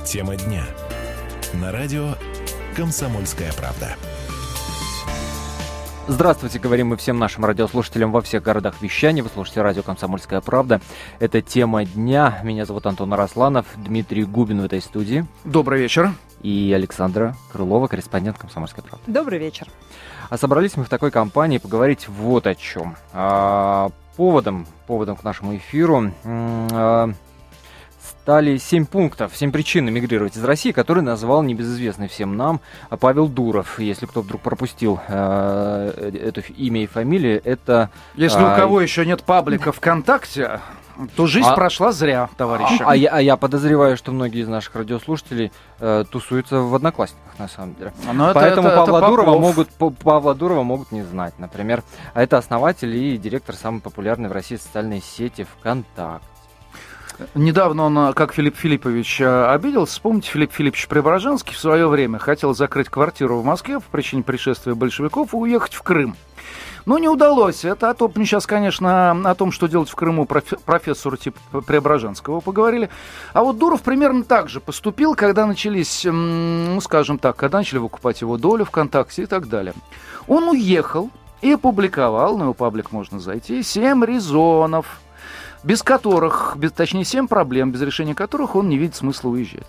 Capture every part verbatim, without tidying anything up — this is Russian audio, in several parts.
Тема дня. На радио «Комсомольская правда». Здравствуйте, говорим мы всем нашим радиослушателям во всех городах вещания. Вы слушаете радио «Комсомольская правда». Это тема дня. Меня зовут Антон Арасланов, Дмитрий Губин в этой студии. Добрый вечер. И Александра Крылова, корреспондент «Комсомольской правды». Добрый вечер. А собрались мы в такой компании поговорить вот о чем. А, поводом, поводом к нашему эфиру а, стали семь пунктов, семь причин эмигрировать из России, которые назвал небезызвестный всем нам Павел Дуров. Если кто вдруг пропустил э, это имя и фамилию, это... Если а, у кого еще нет паблика ВКонтакте, то жизнь а, прошла зря, товарищи. А, а, я, а я подозреваю, что многие из наших радиослушателей э, тусуются в Одноклассниках, на самом деле. Но Поэтому это, это, Павла, это Дурова могут, Павла Дурова могут не знать, например. А это основатель и директор самой популярной в России социальной сети ВКонтакте. Недавно он, как Филипп Филиппович, обиделся. Вспомните, Филипп Филиппович Преображенский в свое время хотел закрыть квартиру в Москве по причине пришествия большевиков и уехать в Крым. Но не удалось. Это а то мы сейчас, конечно, о том, что делать в Крыму, профессору типа Преображенского поговорили. А вот Дуров примерно так же поступил, когда начались, ну, скажем так, когда начали выкупать его долю ВКонтакте и так далее. Он уехал и опубликовал, на его паблик можно зайти, семь резонов, без которых, без, точнее, семь проблем, без решения которых он не видит смысла уезжать.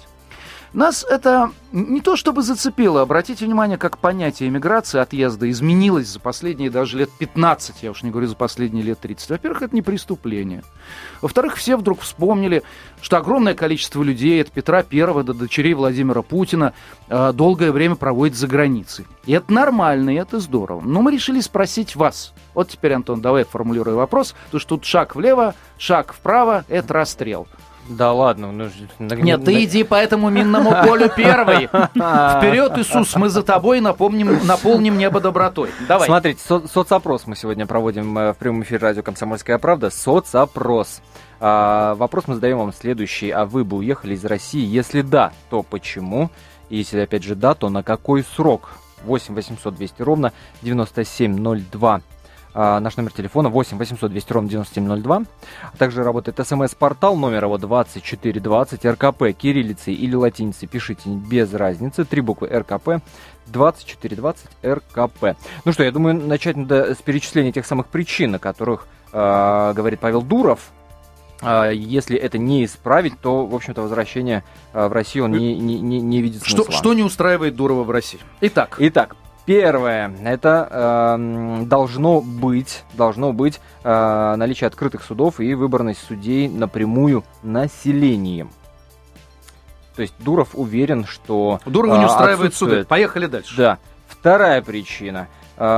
Нас это не то чтобы зацепило. Обратите внимание, как понятие эмиграции, отъезда изменилось за последние даже лет пятнадцать, я уж не говорю за последние лет тридцать. Во-первых, это не преступление. Во-вторых, все вдруг вспомнили, что огромное количество людей, от Петра Первого до дочерей Владимира Путина, долгое время проводит за границей. И это нормально, и это здорово. Но мы решили спросить вас. Вот теперь, Антон, давай формулируй вопрос. Потому что тут шаг влево, шаг вправо – это расстрел. Да ладно. Ну, Нет, ты иди по этому минному полю первый. Вперед, Иисус, мы за тобой наполним, наполним небо добротой. Давай. Смотрите, со- соцопрос мы сегодня проводим в прямом эфире радио «Комсомольская правда». Соцопрос. А, вопрос мы задаем вам следующий. А вы бы уехали из России? Если да, то почему? И если опять же да, то на какой срок? восемь восемьсот двести ровно девяносто семь ноль два. А, наш номер телефона восемь восемьсот двести ровно девяносто семь ноль два. А также работает смс-портал, номер его двадцать четыре двадцать, РКП, кириллицей или латиницей пишите без разницы, три буквы РКП, двадцать четыре двадцать, РКП. Ну что, я думаю, начать надо с перечисления тех самых причин, о которых э, говорит Павел Дуров. Uh, если это не исправить, то, в общем-то, возвращение uh, в Россию он не, не, не, не видит смысла. Что, что не устраивает Дурова в России? Итак. Итак, первое, это uh, должно быть, должно быть uh, наличие открытых судов и выборность судей напрямую населением. То есть Дуров уверен, что... Дурова uh, не устраивает суды. Поехали дальше. Да. Вторая причина.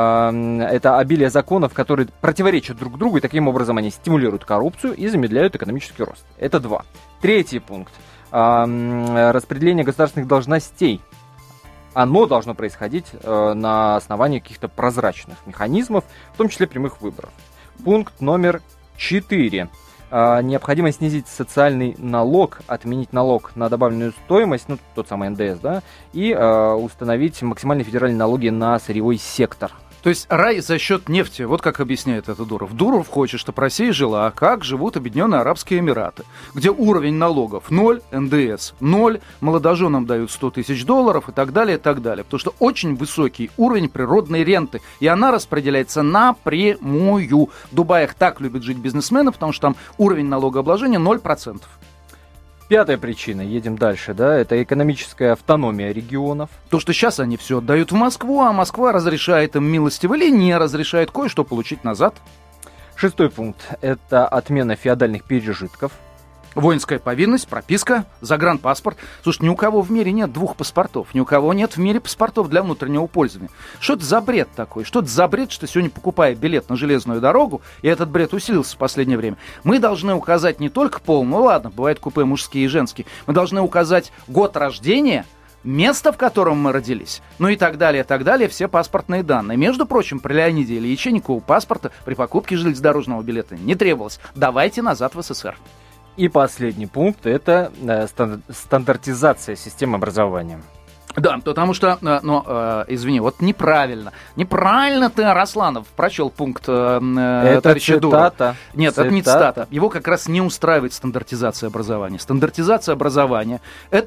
Это обилие законов, которые противоречат друг другу, и таким образом они стимулируют коррупцию и замедляют экономический рост. Это два. Третий пункт. Распределение государственных должностей. Оно должно происходить на основании каких-то прозрачных механизмов, в том числе прямых выборов. Пункт номер четыре. Необходимо снизить социальный налог, отменить налог на добавленную стоимость, ну, тот самый эн дэ эс, да, и э, установить максимальные федеральные налоги на сырьевой сектор. То есть рай за счет нефти, вот как объясняет это Дуров. Дуров хочет, чтобы Россия жила, как живут Объединенные Арабские Эмираты, где уровень налогов ноль, эн дэ эс ноль, молодоженам дают сто тысяч долларов и так далее, и так далее. Потому что очень высокий уровень природной ренты, и она распределяется напрямую. В Дубае так любят жить бизнесмены, потому что там уровень налогообложения ноль процентов. Пятая причина, едем дальше, да, это экономическая автономия регионов. То, что сейчас они все отдают в Москву, а Москва разрешает им милостиво или не разрешает кое-что получить назад. Шестой пункт, это отмена феодальных пережитков. Воинская повинность, прописка, загранпаспорт. Слушай, ни у кого в мире нет двух паспортов, ни у кого нет в мире паспортов для внутреннего пользования. Что это за бред такой? Что это за бред, что сегодня, покупая билет на железную дорогу, и этот бред усилился в последнее время, мы должны указать не только пол, ну ладно, бывает купе мужские и женские, мы должны указать год рождения, место, в котором мы родились, ну и так далее, так далее, все паспортные данные. Между прочим, при Леониде Ильиче никакого паспорта при покупке железнодорожного билета не требовалось. Давайте назад в эс эс эр. И последний пункт – это э, стандартизация системы образования. Да, потому что, ну, э, извини, вот неправильно. Неправильно ты, Арасланов, прочел пункт э, это товарища Дурова. Цитата. Нет, цитата. это не цитата. Его как раз не устраивает стандартизация образования. Стандартизация образования – это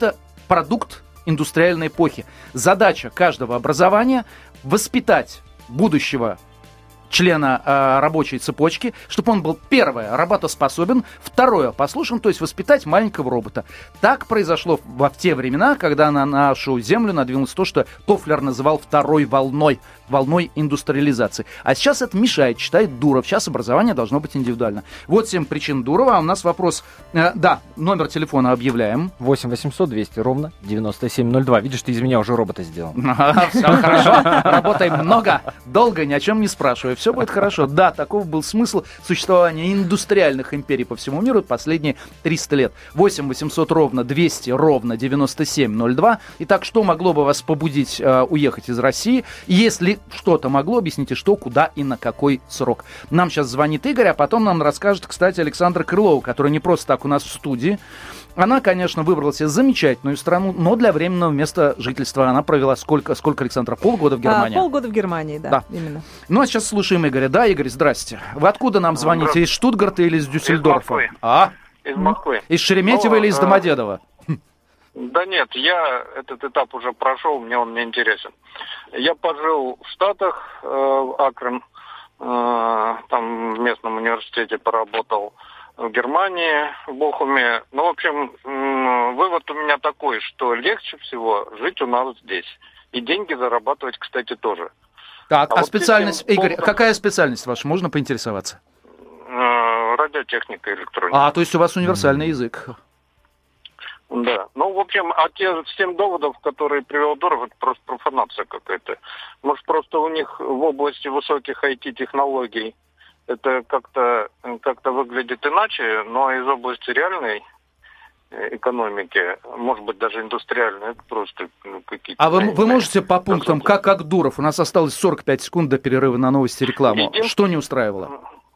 продукт индустриальной эпохи. Задача каждого образования – воспитать будущего члена э, рабочей цепочки, чтобы он был, первое, работоспособен, второе, послушен, то есть воспитать маленького робота. Так произошло во в те времена, когда на нашу землю надвинулось то, что Тофлер называл второй волной, волной индустриализации. А сейчас это мешает, считает Дуров. Сейчас образование должно быть индивидуально. Вот семь причин Дурова. А у нас вопрос, э, да, номер телефона объявляем. восемь восемьсот двести ровно девяносто семь ноль два. Видишь, ты из меня уже робота сделал. Все хорошо, работай много, долго, ни о чем не спрашивай. Все будет хорошо. Да, таков был смысл существования индустриальных империй по всему миру последние триста лет. восемь восемьсот ровно двести ровно девяносто семь ноль два. Итак, что могло бы вас побудить э, уехать из России? Если что-то могло, объясните, что, куда и на какой срок. Нам сейчас звонит Игорь, а потом нам расскажет, кстати, Александра Крылова, которая не просто так у нас в студии. Она, конечно, выбрала себе замечательную страну, но для временного места жительства она провела сколько, сколько Александра, полгода в Германии? А, полгода в Германии, да, да, именно. Ну, а сейчас слушаем Игоря. Да, Игорь, здрасте. Вы откуда нам звоните? Из Штутгарта или из Дюссельдорфа? Из Москвы. А? Из Москвы. Из Шереметьево ну, или из Домодедово? Да нет, я этот этап уже прошел, мне он не интересен. Я пожил в Штатах, э, в Акрон, э, там в местном университете поработал, в Германии, в Бохуме. Ну, в общем, э, вывод у меня такой, что легче всего жить у нас здесь. И деньги зарабатывать, кстати, тоже. Так, а, а вот специальность, этим Игорь, полным... какая специальность ваша? Можно поинтересоваться? Э, радиотехника, электроника. А, то есть у вас универсальный язык. Да. Ну, в общем, а те семь доводов, которые привел Дуров, это просто профанация какая-то. Может, просто у них в области высоких ай ти-технологий это как-то как-то выглядит иначе, но из области реальной экономики, может быть, даже индустриальной, это просто ну, какие-то... А вы, вы можете по пунктам, как, как Дуров? У нас осталось сорок пять секунд до перерыва на новости и рекламу. Един... Что не устраивало?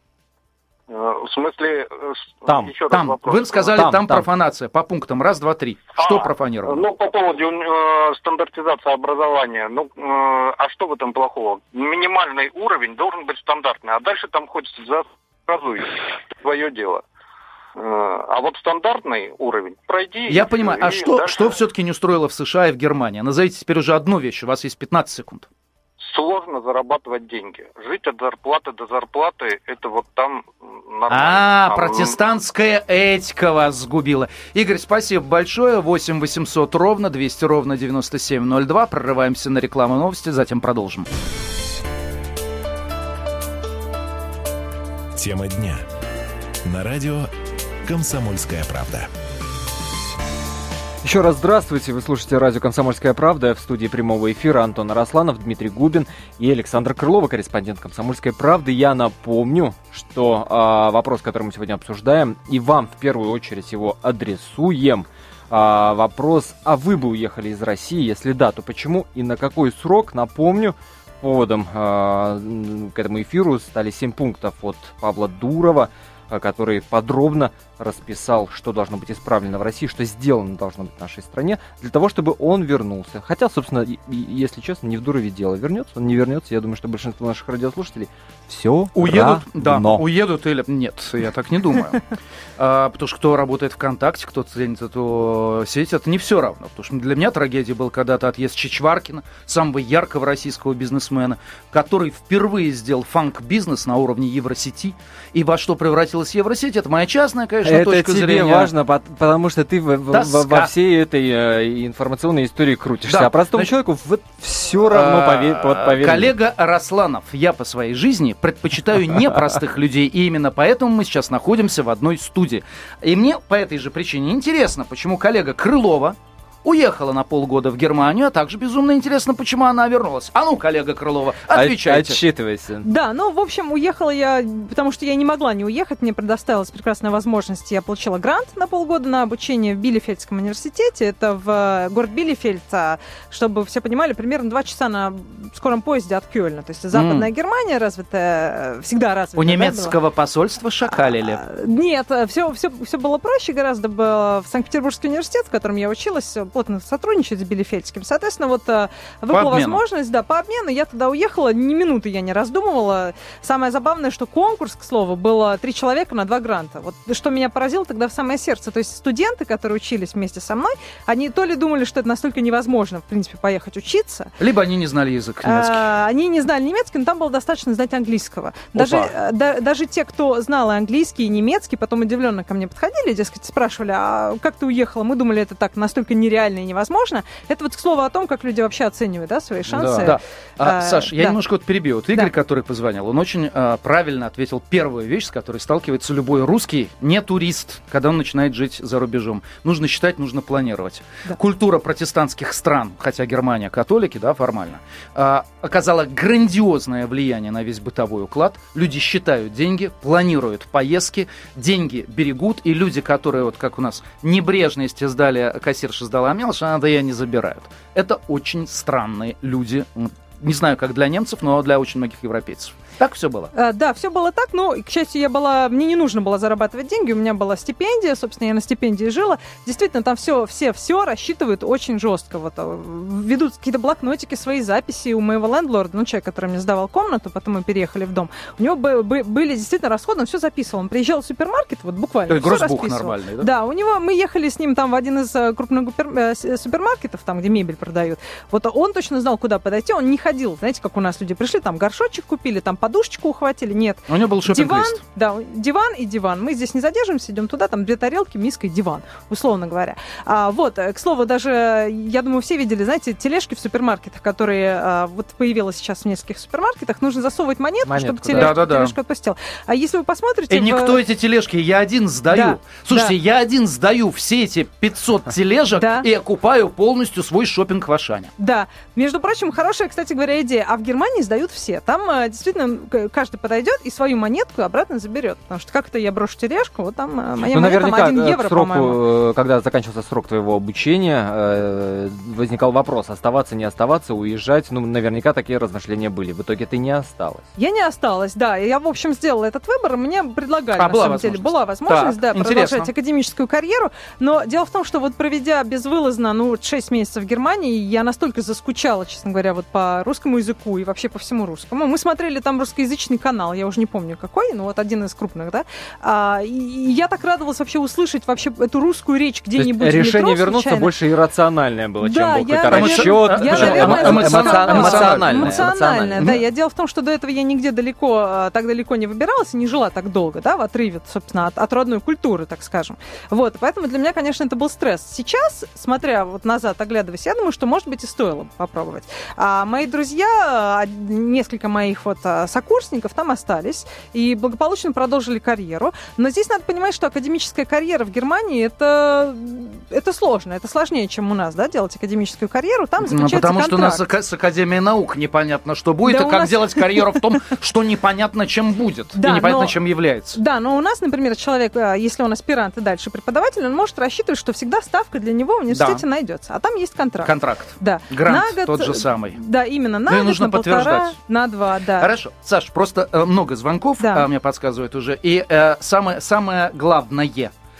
В смысле, там, еще там. раз вопрос. Вы сказали, там, там, там там профанация. По пунктам. Раз, два, три. Что а, профанировало? Ну, по поводу э, стандартизации образования. Ну, э, а что в этом плохого? Минимальный уровень должен быть стандартный, а дальше там хоть заразуй твое дело. Э, а вот стандартный уровень пройди. Я понимаю. А что, дальше... что все-таки не устроило в США и в Германии? Назовите теперь уже одну вещь. У вас есть пятнадцать секунд. Сложно зарабатывать деньги. Жить от зарплаты до зарплаты, это вот там нормально. А, там... протестантская этика вас сгубила. Игорь, спасибо большое. восемь восемьсот ровно двести ровно девяносто семь ноль два. Прорываемся на рекламу, новости, затем продолжим. Тема дня. На радио «Комсомольская правда». Еще раз здравствуйте, вы слушаете радио «Комсомольская правда», в студии прямого эфира Антон Арасланов, Дмитрий Губин и Александр Крылова, корреспондент «Комсомольской правды». Я напомню, что э, вопрос, который мы сегодня обсуждаем, и вам в первую очередь его адресуем. Э, вопрос, а вы бы уехали из России? Если да, то почему и на какой срок? Напомню, поводом э, к этому эфиру стали семь пунктов от Павла Дурова, который подробно расписал, что должно быть исправлено в России, что сделано должно быть в нашей стране, для того, чтобы он вернулся. Хотя, собственно, и, и, если честно, не в Дурове дело. Вернется он, не вернется. Я думаю, что большинство наших радиослушателей все уедут, да, но. уедут или... Нет, я так не думаю. а, потому что кто работает ВКонтакте, кто ценит эту сеть, это не все равно. Потому что для меня трагедия был когда-то отъезд Чичваркина, самого яркого российского бизнесмена, который впервые сделал фанк-бизнес на уровне Евросети. И во что превратилась Евросеть, это моя частная, конечно, это точка тебе зрения. важно, потому что ты в, в, во всей этой э, информационной истории крутишься. Да. А простому Значит, человеку вот все равно поверь, вот, поверь. Коллега Арасланов, я по своей жизни предпочитаю непростых людей, и именно поэтому мы сейчас находимся в одной студии. И мне по этой же причине интересно, почему коллега Крылова уехала на полгода в Германию, а также безумно интересно, почему она вернулась. А ну, коллега Крылова, отвечайте. Отчитывайся. Да, ну, в общем, уехала я, потому что я не могла не уехать, мне предоставилась прекрасная возможность. Я получила грант на полгода на обучение в Билефельдском университете. Это в город Билефельд, чтобы все понимали, примерно два часа на скором поезде от Кёльна. То есть Западная mm. Германия развитая, всегда развитая. У немецкого посольства шакалили? А, нет, все, все, все было проще гораздо. В Санкт-Петербургский университет, в котором я училась, плотно сотрудничает с Билефельдским. Соответственно, вот выпала возможность, да, по обмену. Я туда уехала, ни минуты я не раздумывала. Самое забавное, что конкурс, к слову, было три человека на два гранта. Вот что меня поразило тогда в самое сердце. То есть студенты, которые учились вместе со мной, они то ли думали, что это настолько невозможно, в принципе, поехать учиться. Либо они не знали язык немецкий. А, они не знали немецкий, но там было достаточно знать английского. Даже, да, даже те, кто знал английский и немецкий, потом удивленно ко мне подходили, дескать, спрашивали, а как ты уехала? Мы думали, это так настолько нереально и невозможно. Это вот к слову о том, как люди вообще оценивают, да, свои шансы. Да. Да. А, а, Саш, я да. немножко вот перебью. Вот Игорь, да. который позвонил, он очень а, правильно ответил первую вещь, с которой сталкивается любой русский, не турист, когда он начинает жить за рубежом. Нужно считать, нужно планировать. Да. Культура протестантских стран, хотя Германия католики, да, формально, а, оказала грандиозное влияние на весь бытовой уклад. Люди считают деньги, планируют поездки, деньги берегут, и люди, которые, вот как у нас, небрежно, если сдали, кассирша сдала мелочь, а надо, я не забирают. Это очень странные люди. Не знаю, как для немцев, но для очень многих европейцев. Так все было? А, да, все было так, но, к счастью, я была, мне не нужно было зарабатывать деньги, у меня была стипендия, собственно, я на стипендии жила. Действительно, там все, все, все рассчитывают очень жестко. Вот, ведут какие-то блокнотики, свои записи у моего лендлорда, ну, человек, который мне сдавал комнату, потом мы переехали в дом. У него бы, бы, были действительно расходы, он все записывал. Он приезжал в супермаркет, вот буквально. То есть гроссбух нормальный, да? Да, у него, мы ехали с ним там в один из крупных супермаркетов, там, где мебель продают. Вот он точно знал, куда подойти, он не ходил, знаете, как у нас люди пришли, там горшочек купили, там подушечку ухватили, нет. У него был шопинг-лист. Диван, да, диван и диван. Мы здесь не задержимся, идем туда, там две тарелки, миска и диван, условно говоря. А, вот, к слову, даже, я думаю, все видели, знаете, тележки в супермаркетах, которые а, вот появилась сейчас в нескольких супермаркетах, нужно засовывать монетку, монетку чтобы тележку, да, да, тележку да. отпустил. А если вы посмотрите... И в... никто эти тележки, я один сдаю. Да, Слушайте, да. я один сдаю все эти пятьсот тележек да. и окупаю полностью свой шопинг в Ашане. Да. Между прочим, хорошая, кстати говоря, идея. А в Германии сдают все. Там а, действительно каждый подойдет и свою монетку обратно заберет. Потому что как-то я брошу тележку, вот там моя ну, монета там один евро, к сроку, по-моему. Когда заканчивался срок твоего обучения, возникал вопрос, оставаться, не оставаться, уезжать. Ну, наверняка такие размышления были. В итоге ты не осталась. Я не осталась, да. Я, в общем, сделала этот выбор. Мне предлагали, а, на самом деле. Была возможность, так, да, продолжать академическую карьеру. Но дело в том, что вот проведя безвылазно, ну, шесть месяцев в Германии, я настолько заскучала, честно говоря, вот по русскому языку и вообще по всему русскому. Мы смотрели там русскоязычный канал, я уже не помню какой, но вот один из крупных, да. А, и, и я так радовалась вообще услышать вообще эту русскую речь где-нибудь в метро. Решение вернуться случайно. Больше иррациональное было, да, чем был какой-то расчет. Я, наверное, эмоциональное. Эмоциональное, эмоциональное, да. Я дело в том, что до этого я нигде далеко, так далеко не выбиралась и не жила так долго, да, в отрыве, собственно, от, от родной культуры, так скажем. Вот, поэтому для меня, конечно, это был стресс. Сейчас, смотря вот назад, оглядываясь, я думаю, что, может быть, и стоило бы попробовать. А мои друзья, несколько моих вот сокурсников там остались и благополучно продолжили карьеру. Но здесь надо понимать, что академическая карьера в Германии это, это сложно, это сложнее, чем у нас, да, делать академическую карьеру. Там заключается ну, потому контракт. что у нас с Академией наук непонятно, что будет, да, и как нас... делать карьеру в том, что непонятно, чем будет, да, и непонятно, но... чем является. Да, но у нас, например, человек, если он аспирант и дальше преподаватель, он может рассчитывать, что всегда ставка для него в университете да. найдется. А там есть контракт. Контракт. Да. Грант на год, тот же самый. Да, именно. На ну, год, нужно на полтора, подтверждать. На два, да. Хорошо. Саш, просто э, много звонков, да. э, мне подсказывают уже. И э, самое, самое главное,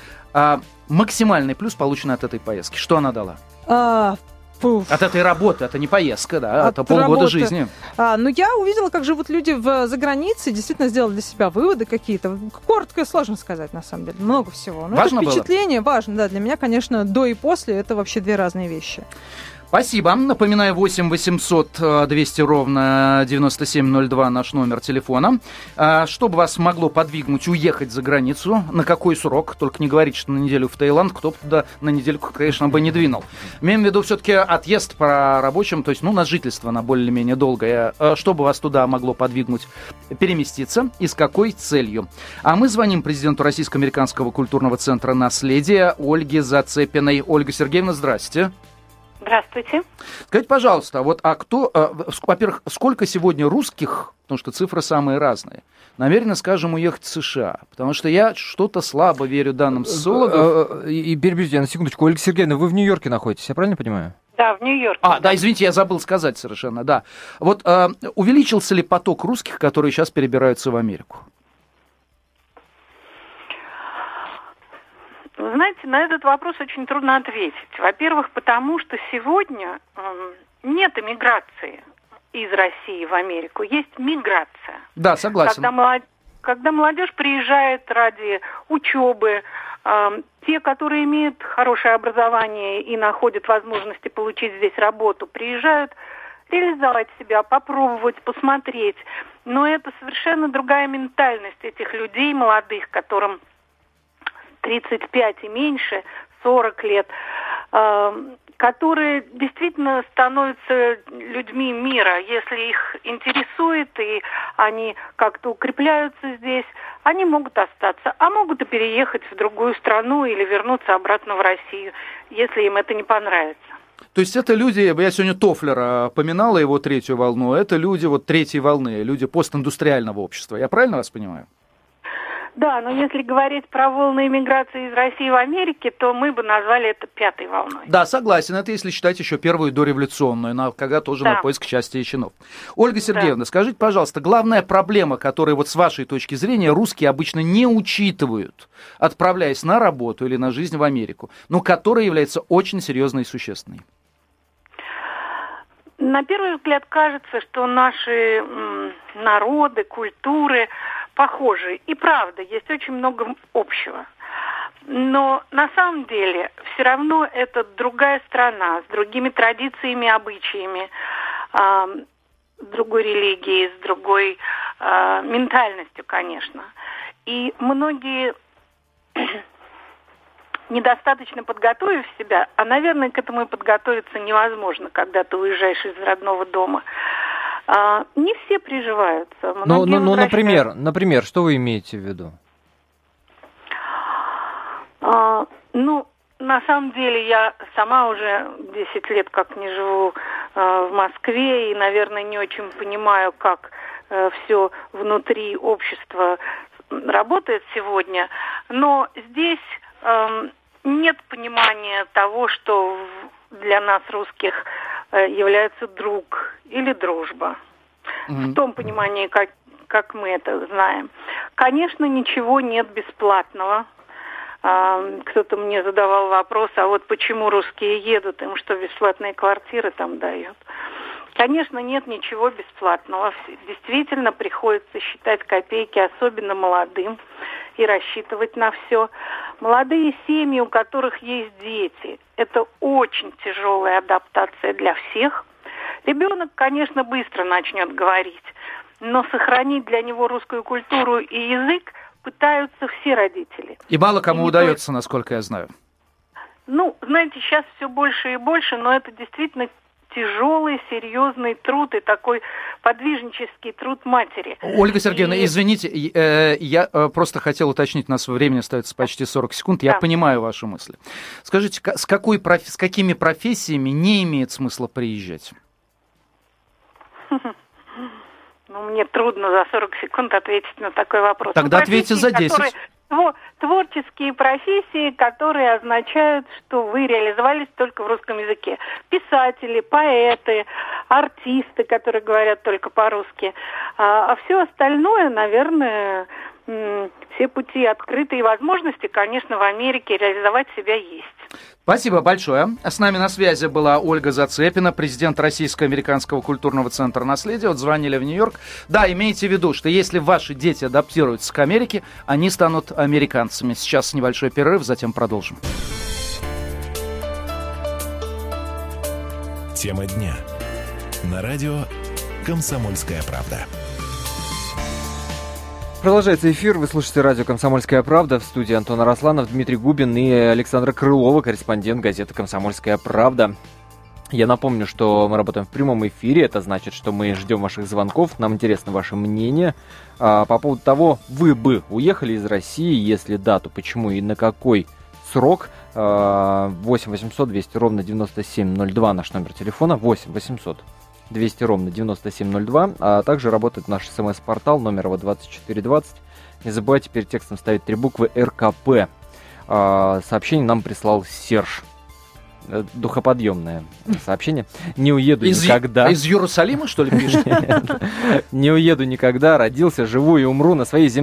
э, максимальный плюс получен от этой поездки. Что она дала? А... Фуф. От этой работы, это не поездка, да, От это полгода работы. жизни. А, ну, я увидела, как живут люди в, за границей, действительно сделали для себя выводы какие-то. Коротко и сложно сказать, на самом деле, много всего. Но важно это впечатление было? Важно, да, для меня, конечно, до и после это вообще две разные вещи. Спасибо. Напоминаю, восемь восемьсот двести ровно девяносто семь ноль два наш номер телефона. Что бы вас могло подвигнуть уехать за границу? На какой срок? Только не говорите, что на неделю в Таиланд. Кто бы туда на недельку, конечно, бы не двинул. Имеем в виду все-таки отъезд по рабочим, то есть, ну, на жительство, на более-менее долгое. Что бы вас туда могло подвигнуть переместиться и с какой целью? А мы звоним президенту Российско-американского культурного центра «Наследие» Ольге Зацепиной. Ольга Сергеевна, здрасте. Здравствуйте. Скажите, пожалуйста, вот, а кто, э, во-первых, сколько сегодня русских, потому что цифры самые разные, намеренно, скажем, уехать в США? Потому что я что-то слабо верю данным социологов. И перебежите на секундочку. Ольга Сергеевна, вы в Нью-Йорке находитесь, я правильно понимаю? Да, в Нью-Йорке. А, да, извините, я забыл сказать совершенно, да. Вот э, увеличился ли поток русских, которые сейчас перебираются в Америку? Вы знаете, на этот вопрос очень трудно ответить. Во-первых, потому что сегодня э, нет эмиграции из России в Америку, есть миграция. Да, согласен. Когда, молод... Когда молодежь приезжает ради учебы, э, те, которые имеют хорошее образование и находят возможности получить здесь работу, приезжают реализовать себя, попробовать, посмотреть. Но это совершенно другая ментальность этих людей молодых, которым тридцать пять и меньше, сорок лет, э, которые действительно становятся людьми мира. Если их интересует, и они как-то укрепляются здесь, они могут остаться, а могут и переехать в другую страну или вернуться обратно в Россию, если им это не понравится. То есть это люди, я сегодня Тофлера поминала, его третью волну, это люди вот третьей волны, люди постиндустриального общества. Я правильно вас понимаю? Да, но если говорить про волны иммиграции из России в Америке, то мы бы назвали это пятой волной. Да, согласен. Это если считать еще первую дореволюционную, когда тоже да. на поиск счастья и чинов. Ольга Сергеевна, да. скажите, пожалуйста, главная проблема, которую вот с вашей точки зрения русские обычно не учитывают, отправляясь на работу или на жизнь в Америку, но которая является очень серьезной и существенной? На первый взгляд кажется, что наши м, народы, культуры похожи. И правда, есть очень много общего. Но на самом деле все равно это другая страна, с другими традициями, обычаями, э, с другой религией, с другой э, ментальностью, конечно. И многие, недостаточно подготовив себя, а, наверное, к этому и подготовиться невозможно, когда ты уезжаешь из родного дома, А, не все приживаются. Ну, ну, ну например, например, что вы имеете в виду? А, ну, на самом деле, я сама уже десять лет как не живу а, в Москве и, наверное, не очень понимаю, как а, все внутри общества работает сегодня. Но здесь а, нет понимания того, что для нас, русских, является друг или дружба. Mm-hmm. В том понимании, как, как мы это знаем. Конечно, ничего нет бесплатного. А, кто-то мне задавал вопрос, а вот почему русские едут, им что, бесплатные квартиры там дают? Конечно, нет ничего бесплатного. Действительно, приходится считать копейки, особенно молодым, и рассчитывать на все. Молодые семьи, у которых есть дети, это очень тяжелая адаптация для всех. Ребенок, конечно, быстро начнет говорить, но сохранить для него русскую культуру и язык пытаются все родители. И мало кому и удается, то... насколько я знаю. Ну, знаете, сейчас все больше и больше, но это действительно тяжелый, серьезный труд и такой подвижнический труд матери. Ольга Сергеевна, и... извините, э, я э, просто хотел уточнить, у нас времени остается почти сорок секунд, я да. понимаю ваши мысли. Скажите, с, какой проф... с какими профессиями не имеет смысла приезжать? Ну, мне трудно за сорок секунд ответить на такой вопрос. Тогда ну, ответьте за десять. Которые... Творческие профессии, которые означают, что вы реализовались только в русском языке. Писатели, поэты, артисты, которые говорят только по-русски. А, а все остальное, наверное, все пути открыты и возможности, конечно, в Америке реализовать себя есть. Спасибо большое. С нами на связи была Ольга Зацепина, президент Российско-американского культурного центра «Наследие». Вот звонили в Нью-Йорк. Да, имейте в виду, что если ваши дети адаптируются к Америке, они станут американцами. Сейчас небольшой перерыв, затем продолжим. Тема дня. На радио «Комсомольская правда». Продолжается эфир. Вы слушаете радио «Комсомольская правда». В студии Антон Арасланов, Дмитрий Губин и Александра Крылова, корреспондент газеты «Комсомольская правда». Я напомню, что мы работаем в прямом эфире. Это значит, что мы ждем ваших звонков. Нам интересно ваше мнение а, по поводу того, вы бы уехали из России. Если да, то почему и на какой срок? А, восемь восемьсот двести ровно девяносто семь ноль два наш номер телефона. восемь восемьсот двести ровно девяносто семь ноль два, а также работает наш смс-портал, номер его двадцать четыре двадцать. Не забывайте перед текстом ставить три буквы эр ка пэ. А, сообщение нам прислал Серж. Духоподъемное сообщение. Не уеду из никогда. Из Иерусалима, что ли, пишет? Не уеду никогда. Родился, живу и умру на своей земле.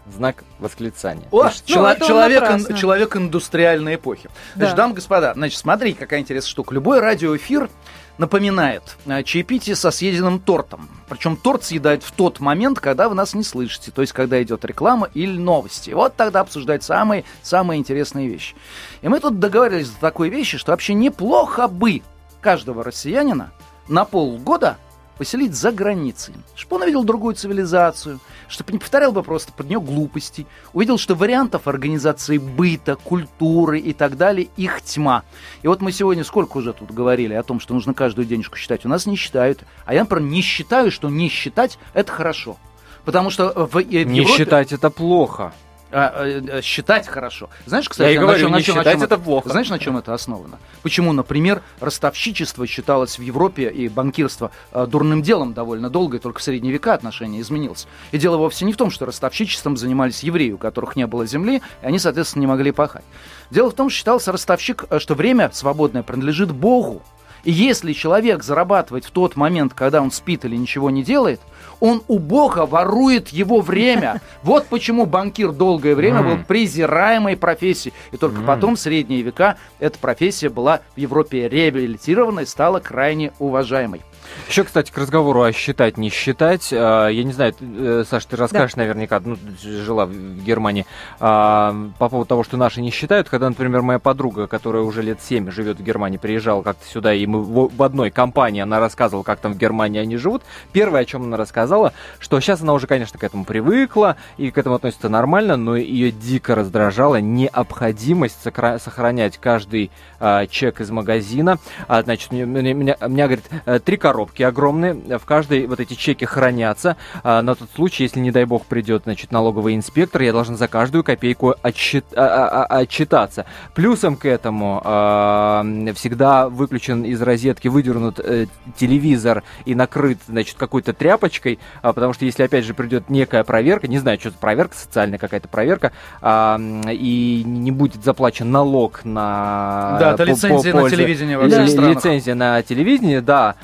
Знак восклицания. О, Пишет, чело- ну, человек, напрасно. человек индустриальной эпохи. Да. Значит, дамы и господа, значит, смотри, какая интересная штука. Любой радиоэфир напоминает э, чаепитие со съеденным тортом. Причем торт съедают в тот момент, когда вы нас не слышите. То есть, когда идет реклама или новости. Вот тогда обсуждать самые, самые интересные вещи. И мы тут договорились до такой вещи, что вообще неплохо бы каждого россиянина на полгода поселить за границей, чтобы он увидел другую цивилизацию, чтобы не повторял бы просто под нее глупостей, увидел, что вариантов организации быта, культуры и так далее их тьма. И вот мы сегодня сколько уже тут говорили о том, что нужно каждую денежку считать. У нас не считают. А я, например, не считаю, что не считать – это хорошо. Потому что в, в Не Европе... считать это плохо. А, а, считать хорошо. Знаешь, кстати, Я и на говорю, чем- на не чем- на считать чем это плохо. Знаешь, на чем это основано? Почему, например, ростовщичество считалось в Европе и банкирство э, дурным делом довольно долго, и только в средние века отношение изменилось. И дело вовсе не в том, что ростовщичеством занимались евреи, у которых не было земли, и они, соответственно, не могли пахать. Дело в том, что считался ростовщик, э, что время свободное принадлежит Богу. И если человек зарабатывает в тот момент, когда он спит или ничего не делает, он у Бога ворует его время. Вот почему банкир долгое время был презираемой профессией. И только потом, в средние века, эта профессия была в Европе реабилитирована и стала крайне уважаемой. Еще, кстати, к разговору о считать, не считать. Я не знаю, ты, Саша, ты расскажешь да. наверняка, ну, жила в Германии, по поводу того, что наши не считают. Когда, например, моя подруга, которая уже лет семь живет в Германии, приезжала как-то сюда, и мы в одной компании, она рассказывала, как там в Германии они живут. Первое, о чем она рассказала, что сейчас она уже, конечно, к этому привыкла, и к этому относится нормально, но ее дико раздражала необходимость сохранять каждый чек из магазина. Значит, у меня, у меня говорит, три коробки. Коробки огромные, в каждой вот эти чеки хранятся а, на тот случай, если, не дай бог, придет, значит, налоговый инспектор, я должен за каждую копейку отчит, а, а, отчитаться. Плюсом к этому а, всегда выключен из розетки, выдернут э, телевизор и накрыт, значит, какой-то тряпочкой, а, потому что если, опять же, придет некая проверка, не знаю, что это проверка, социальная какая-то проверка, а, и не будет заплачен налог на... Да, это по, лицензия по, на пользу, телевидении во всех странах. Лицензия на телевидении, да,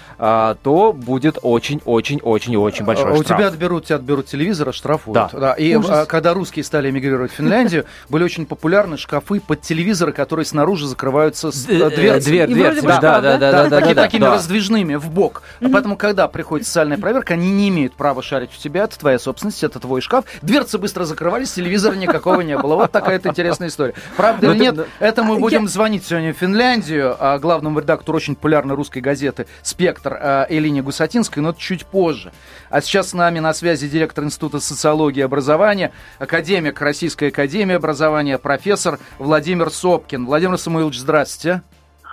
то будет очень-очень-очень-очень большой у штраф. тебя отберут, тебя отберут телевизор, оштрафуют. Да. Да. И Ужас. когда русские стали эмигрировать в Финляндию, были очень популярны шкафы под телевизоры, которые снаружи закрываются с дверцами. Дверь, дверь, да, да, да, да, да, такими, да, такими да. раздвижными в бок. А поэтому, когда приходит социальная проверка, они не имеют права шарить в тебя, это твоя собственность, это твой шкаф. Дверцы быстро закрывались, телевизора никакого не было. Вот такая интересная история. Правда или нет, это мы будем звонить сегодня в Финляндию, главному редактору очень популярной русской газеты «Спектр» Элине Гусатинской, но это чуть позже. А сейчас с нами на связи директор Института социологии и образования, академик Российской академии образования, профессор Владимир Сопкин. Владимир Самуилович, здравствуйте.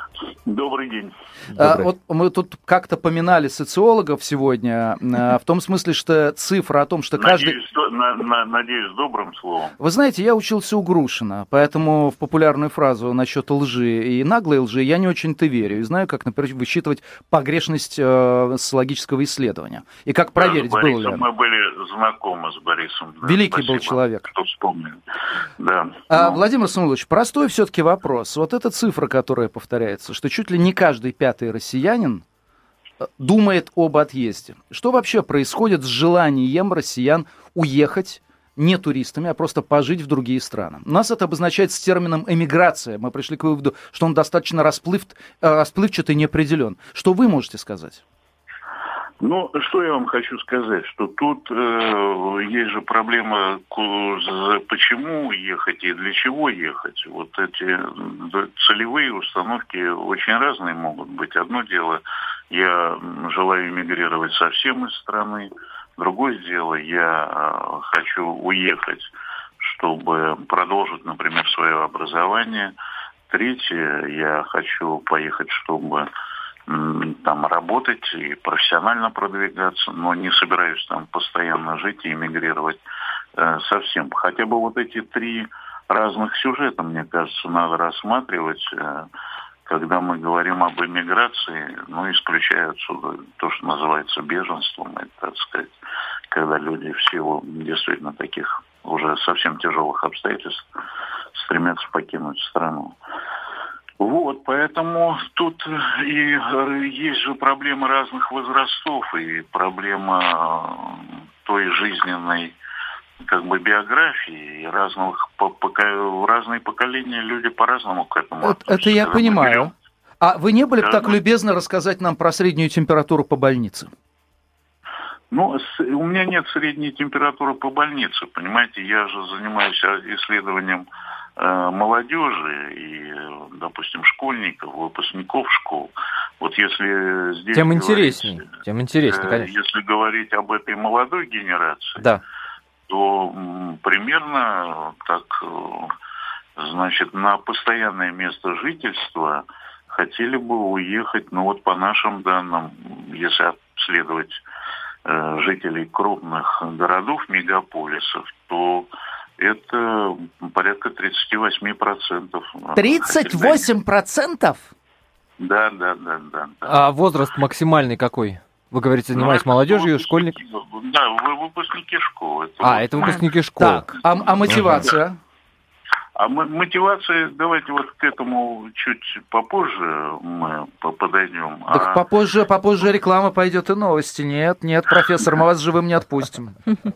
Добрый день. А, вот мы тут как-то поминали социологов сегодня, а, в том смысле, что цифра о том, что каждый... Надеюсь, до, на, на, надеюсь, добрым словом. Вы знаете, я учился у Грушина, поэтому в популярную фразу насчет лжи и наглой лжи я не очень-то верю. И знаю, как, например, высчитывать погрешность э, социологического исследования. И как проверить, да, был ли мы были знакомы с Борисом. Да, великий спасибо, был человек. Что вспомнил. Да. А, ну. Владимир Самуилович, простой все-таки вопрос. Вот эта цифра, которая повторяется, что чуть ли не каждый пятый россиянин думает об отъезде. Что вообще происходит с желанием россиян уехать не туристами, а просто пожить в другие страны? У нас это обозначает с термином эмиграция. Мы пришли к выводу, что он достаточно расплыв, расплывчат и неопределен. Что вы можете сказать? Ну, что я вам хочу сказать, что тут э, есть же проблема, почему ехать и для чего ехать. Вот эти целевые установки очень разные могут быть. Одно дело, я желаю эмигрировать совсем из страны. Другое дело, я хочу уехать, чтобы продолжить, например, свое образование. Третье, я хочу поехать, чтобы там работать и профессионально продвигаться, но не собираюсь там постоянно жить и эмигрировать э, совсем. Хотя бы вот эти три разных сюжета, мне кажется, надо рассматривать, э, когда мы говорим об эмиграции, ну, исключая отсюда то, что называется беженством, это, так сказать, когда люди в силу действительно таких уже совсем тяжелых обстоятельств стремятся покинуть страну. Вот, поэтому тут и есть же проблемы разных возрастов, и проблема той жизненной как бы биографии, и разных, по, пока, в разные поколения люди по-разному к этому это, относятся. это я Когда понимаю. берем... А вы не были бы да, так любезны рассказать нам про среднюю температуру по больнице? Ну, с, у меня нет средней температуры по больнице, понимаете, я же занимаюсь исследованием э, молодежи и, допустим, школьников, выпускников школ. Вот если здесь Тем говорить, интереснее, тем интереснее, конечно. Если говорить об этой молодой генерации, да. то м, примерно так, э, значит, на постоянное место жительства хотели бы уехать, ну вот по нашим данным, если обследовать э, жителей крупных городов, мегаполисов, то это порядка тридцать восемь процентов. тридцать восемь процентов? Да, да, да, да. да. А возраст максимальный какой? Вы говорите, занимаюсь ну, молодежью, школьник? Да, вы выпускники школы. Это а, вот это мы... выпускники школы. Так, а, а мотивация? Да. А мотивация, давайте вот к этому чуть попозже мы подойдем. Так а... попозже, попозже реклама пойдет и новости. Нет, нет, профессор, мы вас живым не отпустим.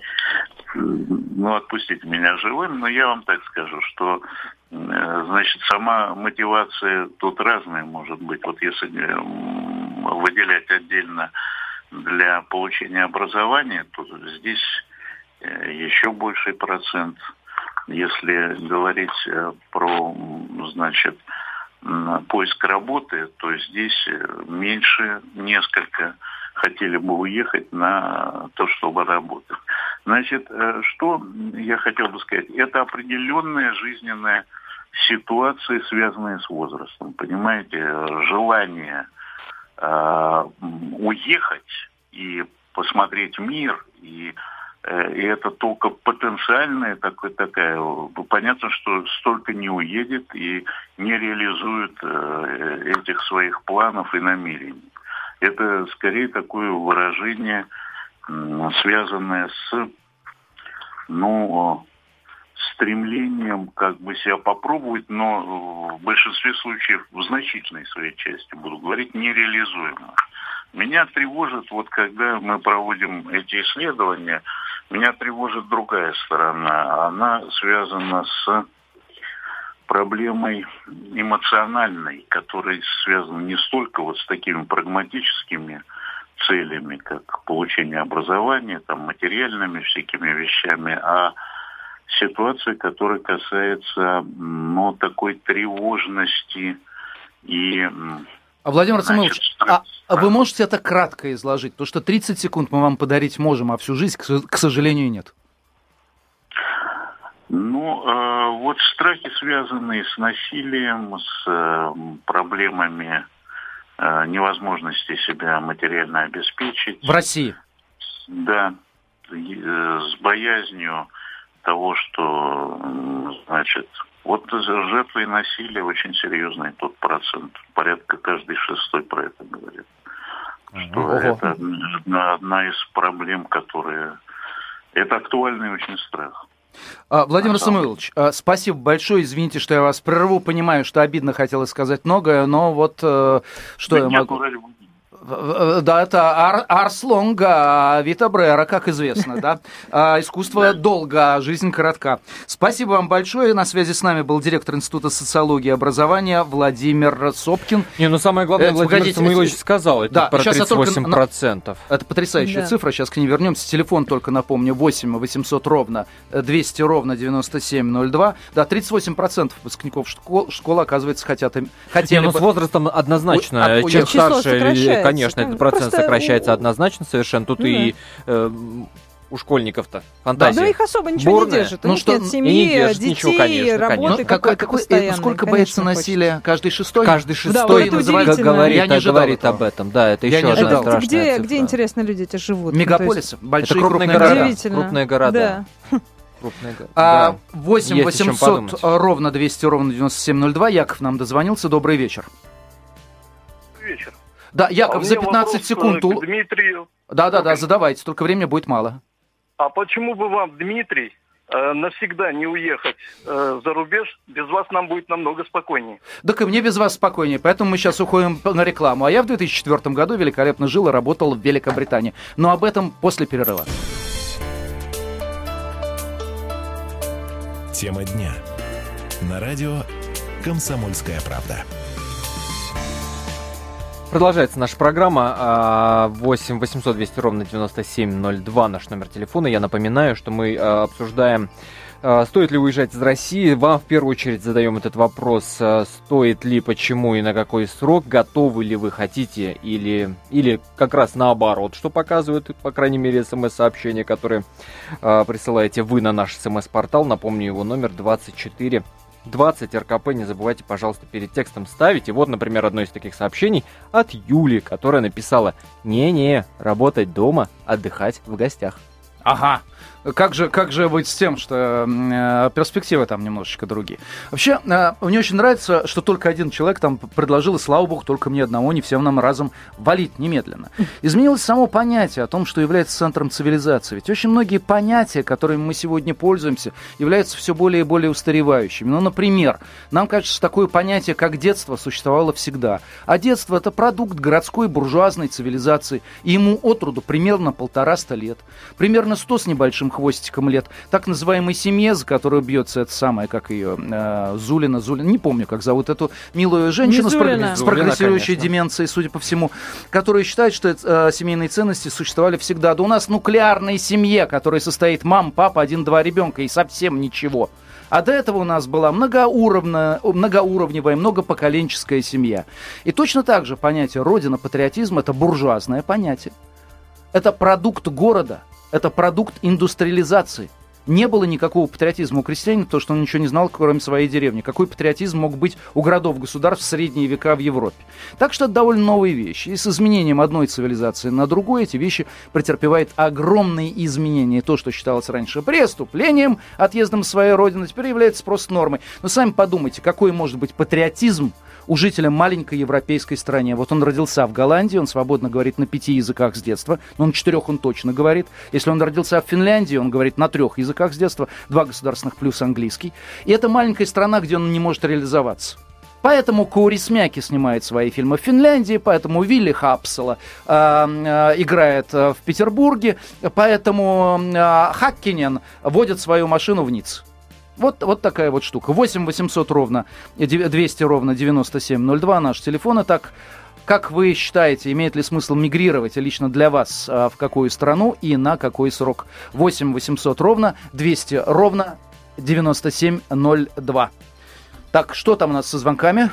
Ну, отпустите меня живым, но я вам так скажу, что, значит, сама мотивация тут разная может быть. Вот если выделять отдельно для получения образования, то здесь еще больший процент. Если говорить про, значит, поиск работы, то здесь меньше несколько хотели бы уехать на то, чтобы работать. Значит, что я хотел бы сказать? Это определенная жизненная ситуация, связанная с возрастом. Понимаете, желание э, уехать и посмотреть мир, и, э, и это только потенциальная такая, такая. Понятно, что столько не уедет и не реализует э, этих своих планов и намерений. Это скорее такое выражение, связанное с, ну, стремлением как бы себя попробовать, но в большинстве случаев, в значительной своей части, буду говорить, нереализуемо. Меня тревожит, вот когда мы проводим эти исследования, меня тревожит другая сторона. Она связана с проблемой эмоциональной, которая связана не столько вот с такими прагматическими целями, как получение образования, там, материальными всякими вещами, а ситуация, которая касается, ну, такой тревожности и... А, Владимир Самойлович, а вы можете это кратко изложить? Потому что тридцать секунд мы вам подарить можем, а всю жизнь, к сожалению, нет. Ну, э, вот страхи, связанные с насилием, с э, проблемами э, невозможности себя материально обеспечить. В России? Да, э, с боязнью того, что, значит, вот жертвы насилия очень серьезный тот процент. Порядка каждый шестой про это говорит. Что Ого. это одна, одна из проблем, которые... Это актуальный очень страх. Владимир Самойлович, спасибо большое. Извините, что я вас прерву. Понимаю, что обидно, хотелось сказать многое, но вот что да я могу... Да, это ар, арс лонга, вита брера, как известно, да. Искусство долго, а жизнь коротка. Спасибо вам большое. На связи с нами был директор Института социологии и образования Владимир Сопкин. Не, ну самое главное, это, Владимир погодите, Самойлович сказал, это да, про тридцать восемь процентов. Только... Это потрясающая да. цифра, сейчас к ней вернемся. Телефон только напомню, восемь восемьсот ровно двести ровно девяносто семь ноль два. Да, тридцать восемь процентов выпускников школ, школы, оказывается, хотят... хотели Не, ну бы... с возрастом однозначно. Чем старше... Конечно, этот процент Просто сокращается у... однозначно совершенно. Тут ну, и э, у школьников-то фантазия. Да, да их особо ничего бурная. Не держит. У ну, них что, нет семьи, не держит, детей, ничего, конечно, работы конечно. какой-то какой, постоянной. Сколько боится насилия? Каждый шестой? Каждый шестой да, называет, говорит, Я не говорит об этом. Да, это Я еще одна страшная где, цифра. Где, интересно, люди эти живут? Мегаполисы, ну, большие это крупные, крупные города. города. Крупные города. Да. Крупные города. А, да. восемь восемьсот ровно двести ровно девяносто семь ноль два. Яков нам дозвонился. Добрый вечер. Вечер. Да, Яков, а за пятнадцать секунд... К Дмитрию. Да-да-да, задавайте, только времени будет мало. А почему бы вам, Дмитрий, э, навсегда не уехать э, за рубеж? Без вас нам будет намного спокойнее. Так и мне без вас спокойнее, поэтому мы сейчас уходим на рекламу. А я в две тысячи четвёртом году великолепно жил и работал в Великобритании. Но об этом после перерыва. Тема дня. На радио «Комсомольская правда». Продолжается наша программа. восемь восемьсот двести ровно девяносто семь ноль два наш номер телефона. Я напоминаю, что мы обсуждаем, стоит ли уезжать из России. Вам в первую очередь задаем этот вопрос: стоит ли, почему и на какой срок, готовы ли вы, хотите, или, или как раз наоборот, что показывают, по крайней мере, смс-сообщения, которые присылаете вы на наш смс-портал. Напомню, его номер двадцать четыре двадцать эр ка пэ. Не забывайте, пожалуйста, перед текстом ставить. И вот, например, одно из таких сообщений от Юли, которая написала: «Не-не, работать дома, отдыхать в гостях». Ага. Как же, как же быть с тем, что э, перспективы там немножечко другие? Вообще, э, мне очень нравится, что только один человек там предложил, и слава богу, только мне одного, не всем нам разом валить немедленно. Изменилось само понятие о том, что является центром цивилизации. Ведь очень многие понятия, которыми мы сегодня пользуемся, являются все более и более устаревающими. Ну, например, нам кажется, что такое понятие, как детство, существовало всегда. А детство — это продукт городской буржуазной цивилизации, и ему от роду примерно полтораста лет. Примерно сто с небольшим хвостиком лет, так называемой семье, за которую бьется это самое, как ее, э, Зулина, Зулина, не помню, как зовут эту милую женщину с, прог... с прогрессирующей деменцией, судя по всему, которая считает, что это, э, семейные ценности существовали всегда. Да у нас нуклеарная семья, которая состоит мама, папа, один-два ребенка и совсем ничего. А до этого у нас была многоуровневая, многоуровневая, многопоколенческая семья. И точно так же понятие родина, патриотизм — это буржуазное понятие. Это продукт города. Это продукт индустриализации. Не было никакого патриотизма у крестьянина, потому что он ничего не знал, кроме своей деревни. Какой патриотизм мог быть у городов-государств в средние века в Европе? Так что это довольно новые вещи. И с изменением одной цивилизации на другую эти вещи претерпевают огромные изменения. И то, что считалось раньше преступлением, отъездом с своей родины, теперь является просто нормой. Но сами подумайте, какой может быть патриотизм у жителя маленькой европейской страны. Вот он родился в Голландии, он свободно говорит на пяти языках с детства, но на четырех он точно говорит. Если он родился в Финляндии, он говорит на трех языках с детства, два государственных плюс английский. И это маленькая страна, где он не может реализоваться. Поэтому Каурисмяки снимает свои фильмы в Финляндии, поэтому Вилли Хапсела э, э, играет э, в Петербурге, поэтому э, Хаккинен водит свою машину в Ниццу. Вот, вот такая вот штука. восемь восемьсот ровно двести ровно девяносто семь ноль два наш телефон. Итак, как вы считаете, имеет ли смысл мигрировать лично для вас а, в какую страну и на какой срок? восемь восемьсот ровно двести ровно девяносто семь ноль два. Так, что там у нас со звонками?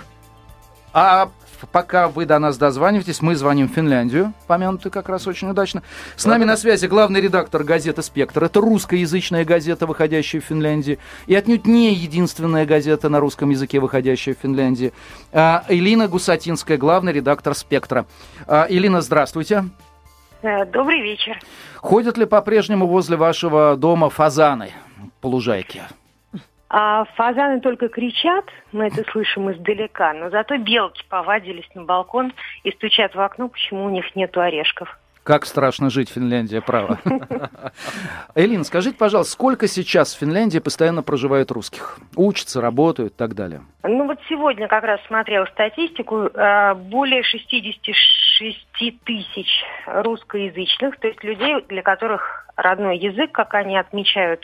А пока вы до нас дозваниваетесь, мы звоним в Финляндию, помянутый как раз очень удачно. С нами на связи главный редактор газеты «Спектр». Это русскоязычная газета, выходящая в Финляндии. И отнюдь не единственная газета на русском языке, выходящая в Финляндии. А, Элина Гусатинская, главный редактор «Спектра». А, Элина, здравствуйте. Добрый вечер. Ходят ли по-прежнему возле вашего дома фазаны по лужайке? А фазаны только кричат, мы это слышим издалека, но зато белки повадились на балкон и стучат в окно, почему у них нету орешков. Как страшно жить в Финляндии, право. Элина, скажите, пожалуйста, сколько сейчас в Финляндии постоянно проживает русских? Учатся, работают и так далее? Ну вот сегодня как раз смотрела статистику, более шестьдесят шесть тысяч русскоязычных, то есть людей, для которых родной язык, как они отмечают,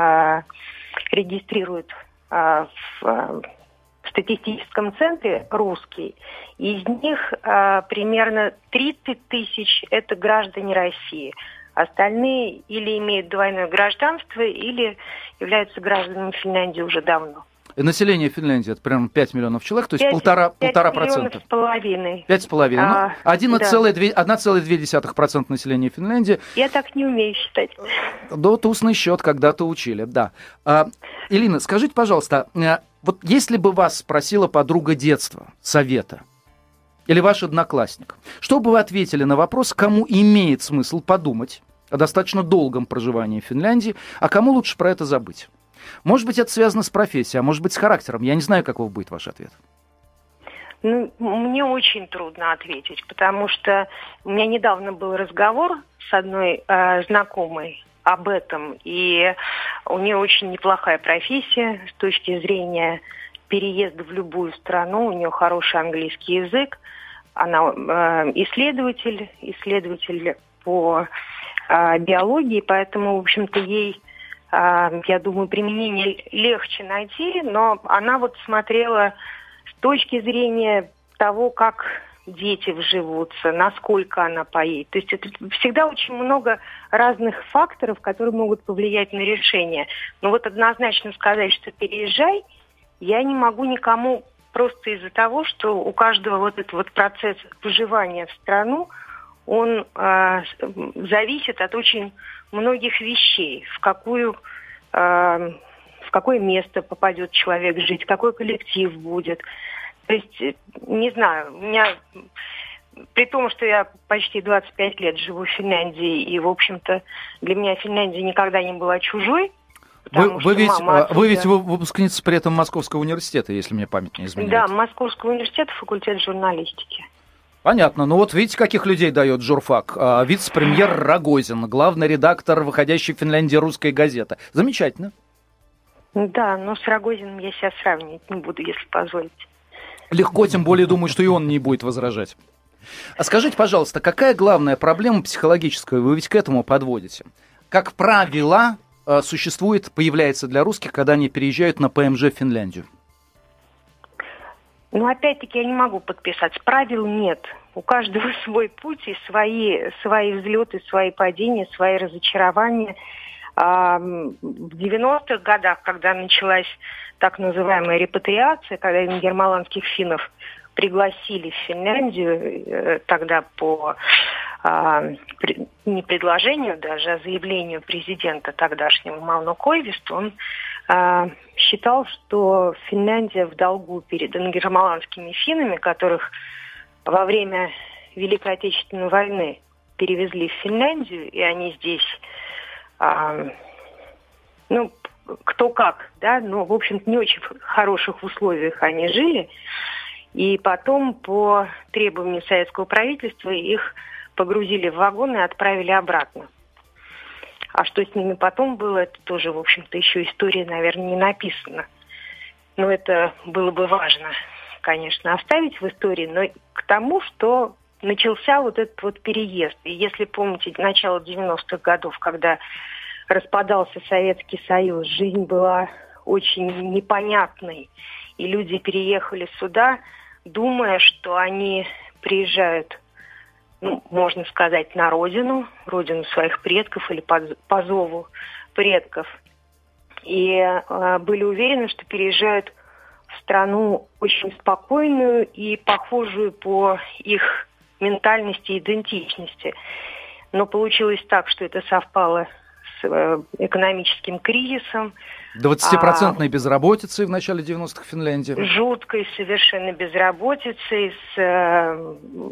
регистрируют а, в, а, в статистическом центре русский. Из них а, примерно тридцать тысяч – это граждане России. Остальные или имеют двойное гражданство, или являются гражданами Финляндии уже давно. Население Финляндии — это примерно пять миллионов человек, то есть полтора, полтора процента. пять с половиной. Пять с половиной. А, одна целая две десятых процента населения Финляндии. Я так не умею считать. Да, устный счет когда-то учили, да. А, Элина, скажите, пожалуйста, вот если бы вас спросила подруга детства совета, или ваш одноклассник, что бы вы ответили на вопрос, кому имеет смысл подумать о достаточно долгом проживании в Финляндии, а кому лучше про это забыть? Может быть, это связано с профессией, а может быть, с характером. Я не знаю, каков будет ваш ответ. Ну, мне очень трудно ответить, потому что у меня недавно был разговор с одной э, знакомой об этом, и у нее очень неплохая профессия с точки зрения переезда в любую страну, у нее хороший английский язык, она э, исследователь, исследователь по э, биологии, поэтому, в общем-то, ей я думаю, применение легче найти, но она вот смотрела с точки зрения того, как дети вживутся, насколько она поедет. То есть это всегда очень много разных факторов, которые могут повлиять на решение. Но вот однозначно сказать, что переезжай, я не могу никому просто из-за того, что у каждого вот этот вот процесс выживания в страну, он э, зависит от очень многих вещей, в какую, э, в какое место попадет человек жить, какой коллектив будет. То есть, не знаю, у меня, при том, что я почти двадцать пять лет живу в Финляндии, и, в общем-то, для меня Финляндия никогда не была чужой. Вы, вы, ведь, отсюда... вы ведь выпускница при этом Московского университета, если мне память не изменяет. Да, Московского университета, факультет журналистики. Понятно. Ну вот видите, каких людей дает журфак. Вице-премьер Рогозин, главный редактор выходящей в Финляндии «Русской газеты». Замечательно. Да, но с Рогозиным я себя сравнивать не буду, если позволите. Легко, тем более, думаю, что и он не будет возражать. А скажите, пожалуйста, какая главная проблема психологическая? Вы ведь к этому подводите. Как правило, существует, появляется для русских, когда они переезжают на ПМЖ в Финляндию? Ну, опять-таки, я не могу подписать. Правил нет. У каждого свой путь и свои, свои взлеты, свои падения, свои разочарования. В девяностых годах, когда началась так называемая репатриация, когда ингерманских финнов пригласили в Финляндию, тогда по не предложению даже, а заявлению президента тогдашнего Мауно Коивисто, он считал, что Финляндия в долгу перед ингерманскими финнами, которых во время Великой Отечественной войны перевезли в Финляндию, и они здесь, а, ну, кто как, да, но, в общем-то, не очень в хороших условиях они жили, и потом по требованию советского правительства их погрузили в вагон и отправили обратно. А что с ними потом было, это тоже, в общем-то, еще история, наверное, не написана. Но это было бы важно, конечно, оставить в истории, но к тому, что начался вот этот вот переезд. И если помните начало девяностых годов, когда распадался Советский Союз, жизнь была очень непонятной, и люди переехали сюда, думая, что они приезжают, ну, можно сказать, на родину, родину своих предков или по, по зову предков. И э, были уверены, что переезжают в страну очень спокойную и похожую по их ментальности и идентичности. Но получилось так, что это совпало с э, экономическим кризисом. двадцатипроцентной а, безработицей в начале девяностых в Финляндии. Жуткой совершенно безработицей, с э,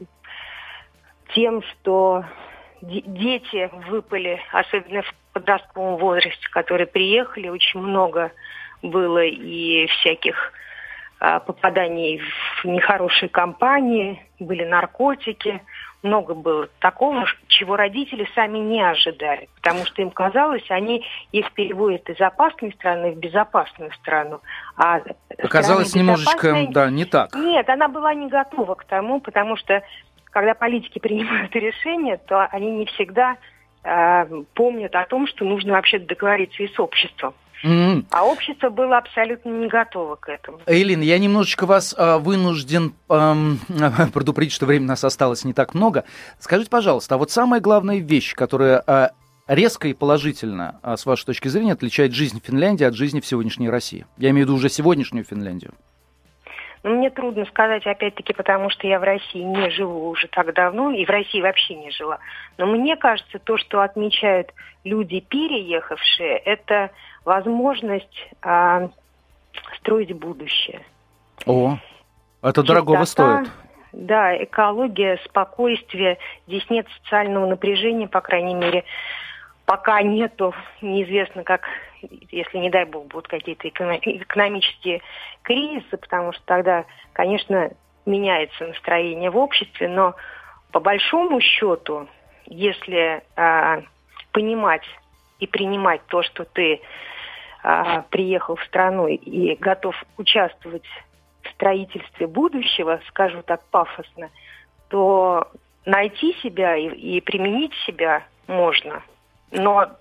тем, что д- дети выпали, особенно в подростковом возрасте, которые приехали, очень много было и всяких э, попаданий в нехорошие компании, были наркотики. Много было такого, чего родители сами не ожидали, потому что им казалось, они их переводят из опасной страны в безопасную страну. А оказалось немножечко, да, не так. Нет, она была не готова к тому, потому что когда политики принимают решения, то они не всегда э, помнят о том, что нужно вообще договориться и с обществом. Mm-hmm. А общество было абсолютно не готово к этому. Эйлин, я немножечко вас э, вынужден э, предупредить, что времени у нас осталось не так много. Скажите, пожалуйста, а вот самая главная вещь, которая э, резко и положительно, э, с вашей точки зрения, отличает жизнь Финляндии от жизни в сегодняшней России? Я имею в виду уже сегодняшнюю Финляндию. Ну, мне трудно сказать, опять-таки, потому что я в России не живу уже так давно, и в России вообще не жила. Но мне кажется, то, что отмечают люди, переехавшие, это возможность а, строить будущее. О, это дорогого стоит. Да, экология, спокойствие. Здесь нет социального напряжения, по крайней мере, пока нету. Неизвестно, как, если, не дай бог, будут какие-то экономические кризисы, потому что тогда, конечно, меняется настроение в обществе, но по большому счету, если а, понимать и принимать то, что ты а, приехал в страну и готов участвовать в строительстве будущего, скажу так пафосно, то найти себя и, и применить себя можно. Но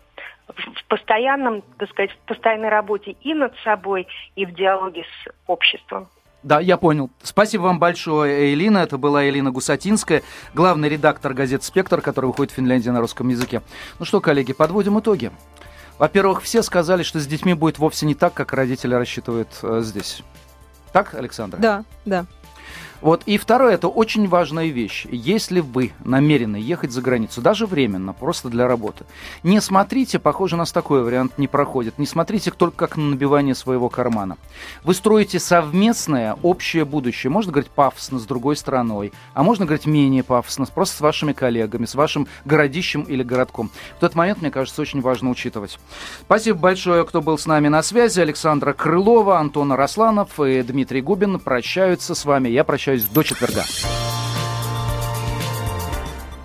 в постоянном, так сказать, в постоянной работе и над собой, и в диалоге с обществом. Да, я понял. Спасибо вам большое, Элина. Это была Элина Гусатинская, главный редактор газеты «Спектр», который выходит в Финляндии на русском языке. Ну что, коллеги, подводим итоги. Во-первых, все сказали, что с детьми будет вовсе не так, как родители рассчитывают э, здесь. Так, Александра? Да, да. Вот. И второе, это очень важная вещь. Если вы намерены ехать за границу, даже временно, просто для работы, не смотрите, похоже, у нас такой вариант не проходит, не смотрите только как на набивание своего кармана. Вы строите совместное общее будущее. Можно говорить пафосно с другой страной, а можно говорить менее пафосно, просто с вашими коллегами, с вашим городищем или городком. В этот момент, мне кажется, очень важно учитывать. Спасибо большое, кто был с нами на связи. Александра Крылова, Антон Арасланов и Дмитрий Губин прощаются с вами. Я прощаюсь до четверга.